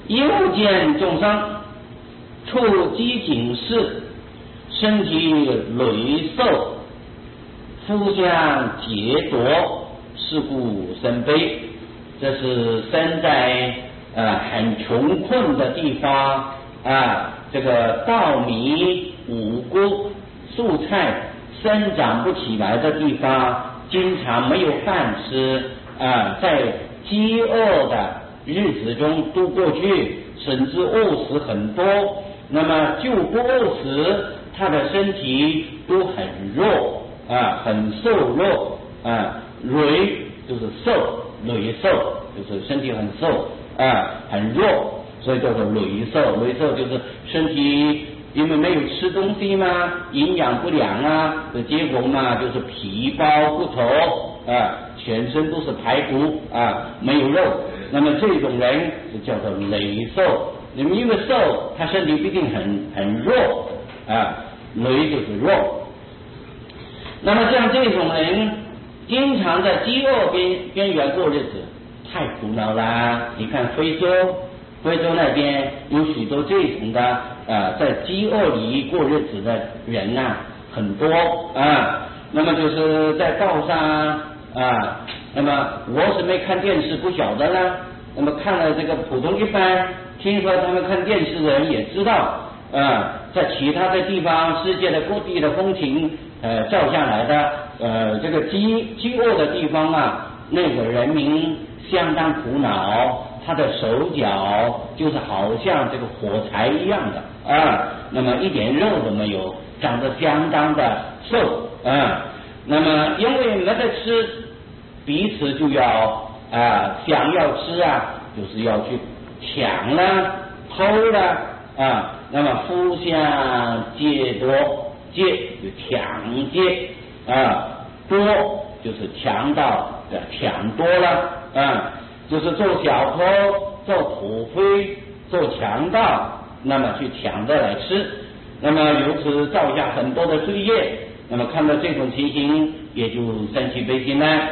又见众生触机警示，身体累受，夫相劫夺，是故生悲。这是身在很穷困的地方这个稻米、五谷、蔬菜生长不起来的地方，经常没有饭吃在饥饿的日子中度过去，甚至饿死很多。那么就不饿死，他的身体都很弱很瘦弱羸就是瘦，羸瘦就是身体很瘦很弱，所以叫做羸瘦。羸瘦就是身体因为没有吃东西嘛，营养不良的结果嘛，就是皮包骨头全身都是排骨没有肉。那么这种人就叫做羸瘦。你们因为瘦，他身体必定很弱羸就是弱。那么像这种人经常在饥饿边缘过日子，太苦恼了。你看非洲那边有许多这种的在饥饿里过日子的人很多那么就是在道上那么我是没看电视不晓得呢，那么看了这个普通一般，听说他们看电视的人也知道在其他的地方世界的各地的风情照下来的这个饥饿的地方那个人民相当苦恼，他的手脚就是好像这个火柴一样的那么一点肉都没有，长得相当的瘦那么因为没得吃，彼此就要想要吃就是要去抢了偷了那么夫相劫夺，劫就抢劫夺就是强盗抢多了就是做小偷、做土匪、做强盗，那么去抢着来吃，那么由此造下很多的罪业。那么看到这种情形，也就生起悲心来。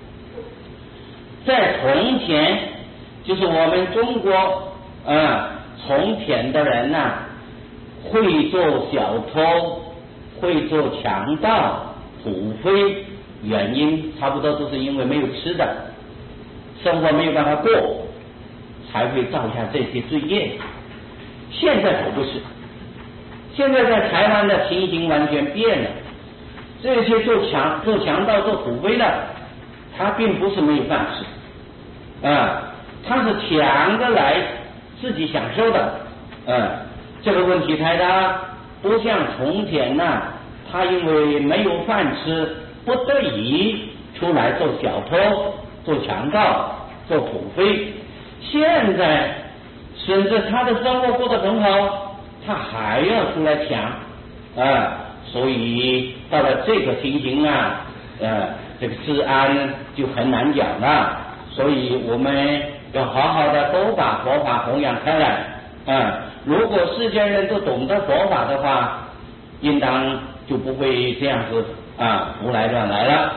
在从前，就是我们中国从前的人会做小偷，会做强盗、土匪，原因差不多都是因为没有吃的，生活没有办法过，才会造下这些罪业。现在可不是，现在在台湾的情形完全变了。这些做强盗、做土匪的，他并不是没有饭吃他是抢着来自己享受的这个问题太大，不像从前他因为没有饭吃，不得已出来做小偷、做强盗、做土匪。现在甚至他的生活过得很好，他还要出来抢所以到了这个情形这个治安就很难讲了。所以我们要好好的都把佛法弘扬开来如果世间人都懂得佛法的话，应当就不会这样子胡来乱来了。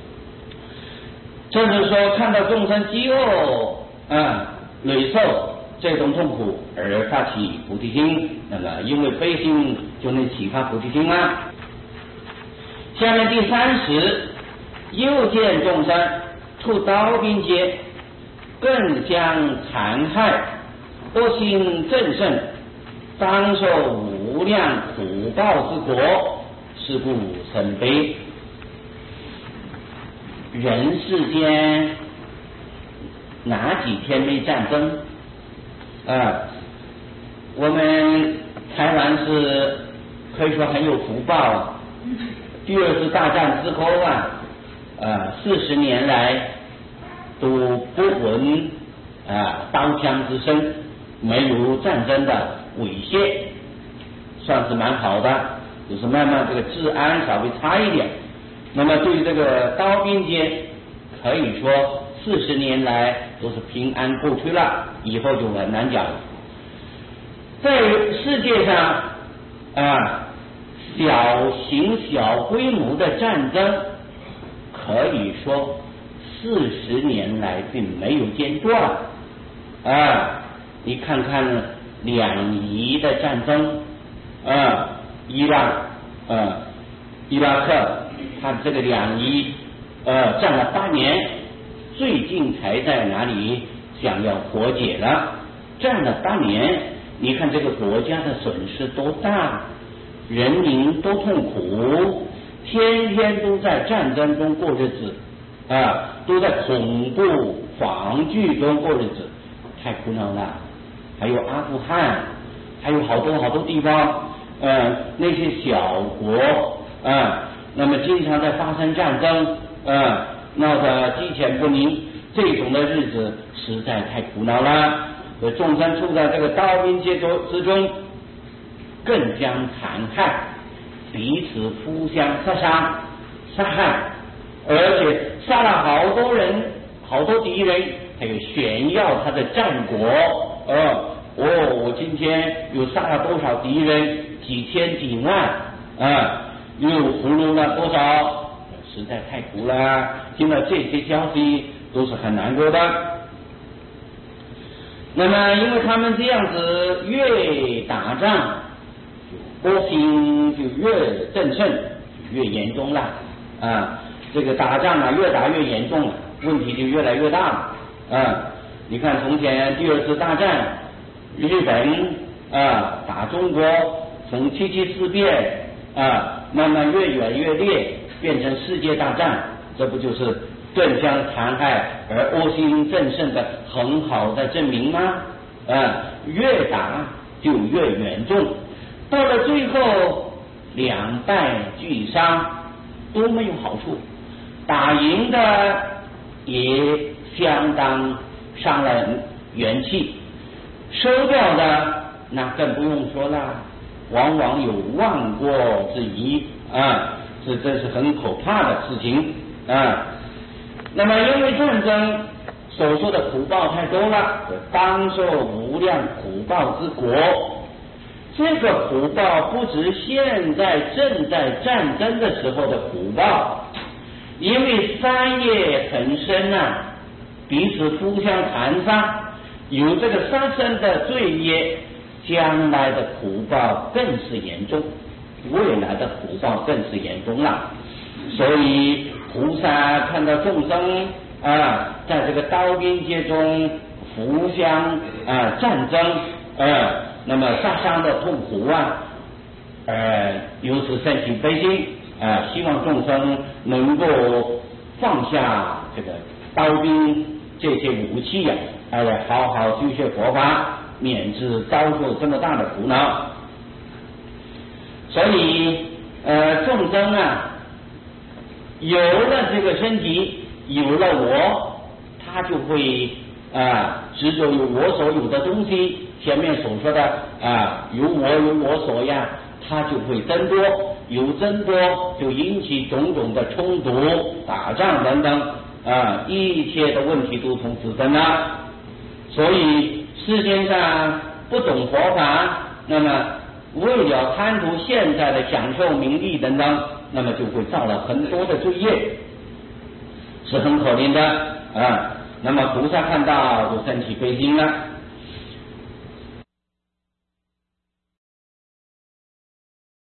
这是说看到众生饥饿累受这种痛苦而发起菩提心，那么因为悲心就能启发菩提心下面第30，又见众生触刀兵劫，更相残害，恶心正盛，当受无量苦报之果，是故生悲。人世间哪几天没战争我们台湾是可以说很有福报第二次大战之后40年来都不闻刀枪之声，没有战争的威胁，算是蛮好的，就是慢慢这个治安稍微差一点。那么对于这个刀兵劫，可以说40年来都是平安过去了，以后就很难讲了。在世界上小型小规模的战争，可以说40年来并没有间断你看看两伊的战争，伊拉克，他这个两伊战了8年，最近才在哪里想要和解了，战了8年，你看这个国家的损失多大，人民多痛苦，天天都在战争中过日子，都在恐怖防御中过日子，太苦恼了。还有阿富汗，还有好多地方，那些小国，那么经常在发生战争，闹得鸡犬不宁，这种的日子实在太苦恼了。众生处在这个刀兵劫之中，更将残害，彼此互相杀害，而且杀了好多人，好多敌人，还有炫耀他的战果，我今天又杀了多少敌人，几千几万，又俘虏了多少，实在太苦了。听了这些消息都是很难过的。那么因为他们这样子越打仗，恶行就越正盛，越严重了，这个打仗越打越严重了，问题就越来越大了。你看从前第2次大战，日本打中国，从七七事变慢慢越演越烈，变成世界大战，这不就是更将残害而恶行正盛的很好的证明吗？越打就越严重，到了最后两败俱伤都没有好处，打赢的也相当伤了元气，收掉的那更不用说了，往往有亡国之疑，这是很可怕的事情。那么因为战争所受的苦报太多了，当受无量苦报之果。这个苦报不止现在正在战争的时候的苦报，因为杀业很深彼此互相残杀，有这个杀生的罪业，将来的苦报更是严重，未来的苦报更是严重了。所以菩萨看到众生在这个刀兵劫中互相战争，那么杀伤的痛苦由此生起悲心，希望众生能够放下这个刀兵这些武器好好修学佛法，免致遭受这么大的苦恼。所以众生有了这个身体，有了我，他就会执着有我所有的东西，前面所说的有我所呀，他就会增多，有增多就引起种种的冲突、打仗等等，一切的问题都从此生了。所以世间上不懂佛法，那么为了贪图现在的享受、名利等等，那么就会造了很多的罪业，是很可怜的。那么菩萨看到就生起悲心了。